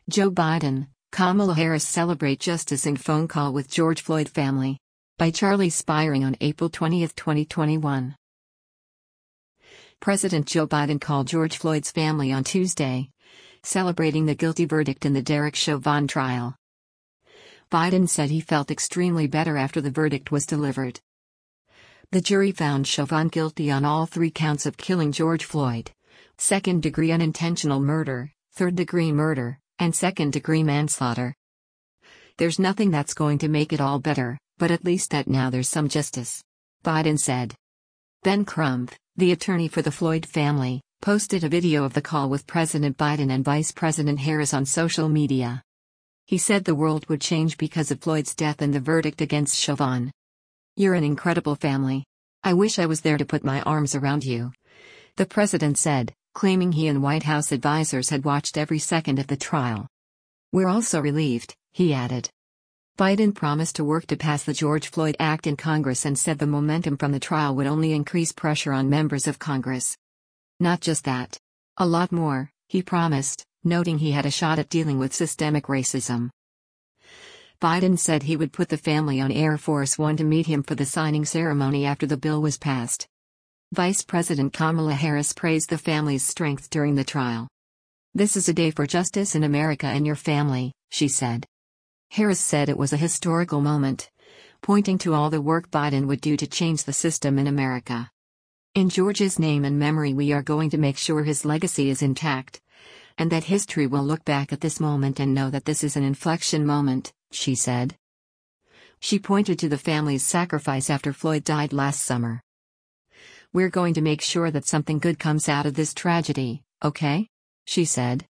Joe Biden, Kamala Harris celebrate justice in phone call with George Floyd family. By Charlie Spiring on April 20, 2021. President Joe Biden called George Floyd's family on Tuesday, celebrating the guilty verdict in the Derek Chauvin trial. Biden said he felt extremely better after the verdict was delivered. The jury found Chauvin guilty on all 3 counts of killing George Floyd: second-degree unintentional murder, third-degree murder, and second-degree manslaughter. "There's nothing that's going to make it all better, but at least that now there's some justice," Biden said. Ben Crump, the attorney for the Floyd family, posted a video of the call with President Biden and Vice President Harris on social media. He said the world would change because of Floyd's death and the verdict against Chauvin. "You're an incredible family. I wish I was there to put my arms around you," the president said, claiming he and White House advisors had watched every second of the trial. "We're also relieved," he added. Biden promised to work to pass the George Floyd Act in Congress and said the momentum from the trial would only increase pressure on members of Congress. Not just that. A lot more, he promised, noting he had a shot at dealing with systemic racism. Biden said he would put the family on Air Force One to meet him for the signing ceremony after the bill was passed. Vice President Kamala Harris praised the family's strength during the trial. "This is a day for justice in America and your family," she said. Harris said it was a historical moment, pointing to all the work Biden would do to change the system in America. "In George's name and memory, we are going to make sure his legacy is intact, and that history will look back at this moment and know that this is an inflection moment," she said. She pointed to the family's sacrifice after Floyd died last summer. "We're going to make sure that something good comes out of this tragedy, okay?" she said.